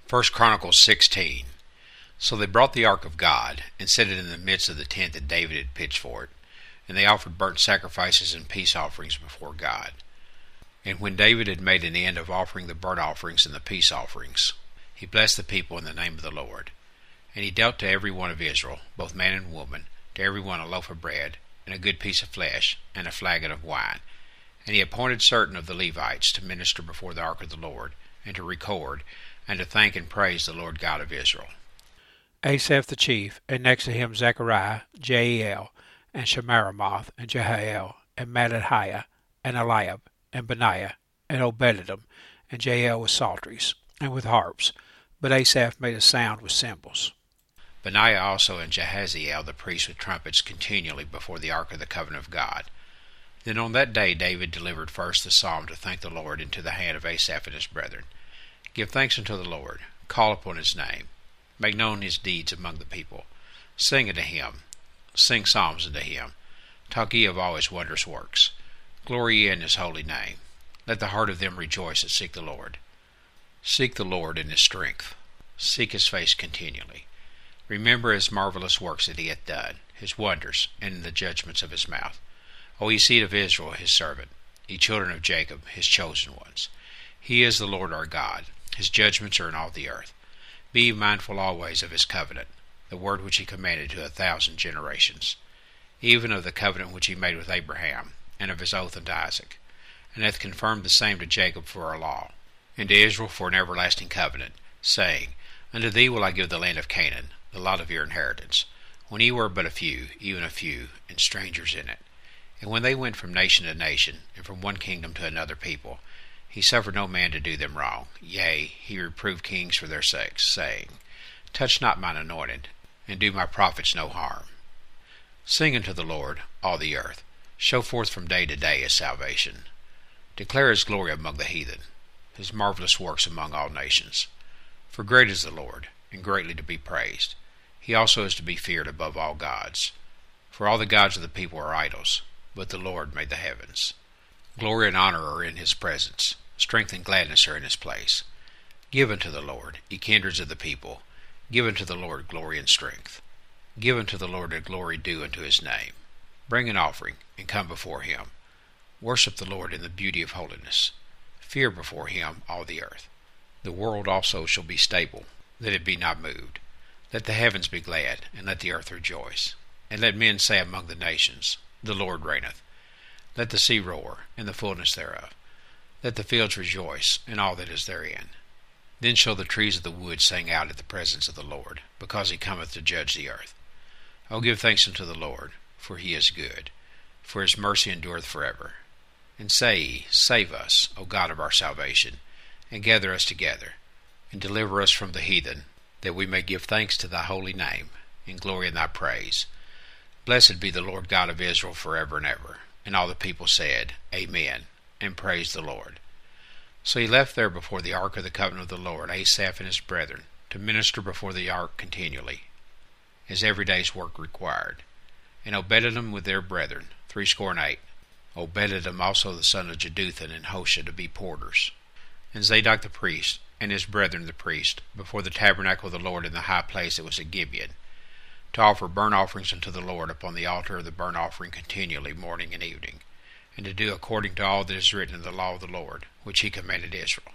First Chronicles 16. So they brought the ark of God, and set it in the midst of the tent that David had pitched for it. And they offered burnt sacrifices and peace offerings before God. And when David had made an end of offering the burnt offerings and the peace offerings, he blessed the people in the name of the Lord. And he dealt to every one of Israel, both man and woman, to every one a loaf of bread, and a good piece of flesh, and a flagon of wine. And he appointed certain of the Levites to minister before the ark of the Lord, and to record, and to thank and praise the Lord God of Israel. Asaph the chief, and next to him Zechariah, Jeiel, and Shemiramoth, and Jehiel, and Mattithiah, and Eliab, and Benaiah, and Obededom, and Jael with psalteries, and with harps. But Asaph made a sound with cymbals. Benaiah also and Jahaziel the priest with trumpets continually before the ark of the covenant of God. Then on that day David delivered first the psalm to thank the Lord into the hand of Asaph and his brethren. Give thanks unto the Lord, call upon his name, make known his deeds among the people. Sing unto him, sing psalms unto him, talk ye of all his wondrous works. Glory ye in his holy name. Let the heart of them rejoice that seek the Lord. Seek the Lord in his strength. Seek his face continually. Remember his marvelous works that he hath done, his wonders, and the judgments of his mouth. O ye seed of Israel, his servant, ye children of Jacob, his chosen ones. He is the Lord our God. His judgments are in all the earth. Be ye mindful always of his covenant, the word which he commanded to 1,000 generations, even of the covenant which he made with Abraham, and of his oath unto Isaac, and hath confirmed the same to Jacob for a law, and to Israel for an everlasting covenant, saying, Unto thee will I give the land of Canaan, the lot of your inheritance, when ye were but a few, even a few, and strangers in it. And when they went from nation to nation, and from one kingdom to another people, he suffered no man to do them wrong. Yea, he reproved kings for their sakes, saying, Touch not mine anointed, and do my prophets no harm. Sing unto the Lord, all the earth. Show forth from day to day his salvation. Declare his glory among the heathen, his marvelous works among all nations. For great is the Lord, and greatly to be praised. He also is to be feared above all gods. For all the gods of the people are idols, but the Lord made the heavens. Glory and honor are in his presence. Strength and gladness are in his place. Give unto the Lord, ye kindreds of the people. Give unto the Lord glory and strength. Give unto the Lord a glory due unto his name. Bring an offering, and come before him. Worship the Lord in the beauty of holiness. Fear before him all the earth. The world also shall be stable, that it be not moved. Let the heavens be glad, and let the earth rejoice. And let men say among the nations, The Lord reigneth. Let the sea roar, and the fullness thereof. Let the fields rejoice, and all that is therein. Then shall the trees of the wood sing out at the presence of the Lord, because he cometh to judge the earth. O give thanks unto the Lord, for he is good, for his mercy endureth forever. And say ye, Save us, O God of our salvation, and gather us together, and deliver us from the heathen, that we may give thanks to thy holy name, and glory in thy praise. Blessed be the Lord God of Israel forever and ever. And all the people said, Amen, and praised the Lord. So he left there before the ark of the covenant of the Lord Asaph and his brethren, to minister before the ark continually, as every day's work required. And Obededom with their brethren, 68. Obededom also the son of Jeduthun and Hosha to be porters. And Zadok the priest, and his brethren the priest, before the tabernacle of the Lord in the high place that was at Gibeon, to offer burnt offerings unto the Lord upon the altar of the burnt offering continually morning and evening, and to do according to all that is written in the law of the Lord, which he commanded Israel.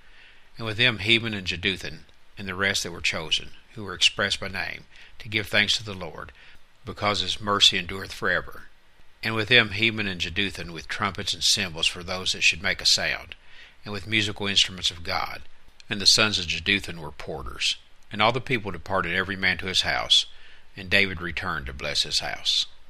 And with them Heman and Jeduthun, and the rest that were chosen, who were expressed by name, to give thanks to the Lord, because his mercy endureth forever. And with them Heman and Jeduthun with trumpets and cymbals for those that should make a sound, and with musical instruments of God. And the sons of Jeduthun were porters. And all the people departed every man to his house, and David returned to bless his house.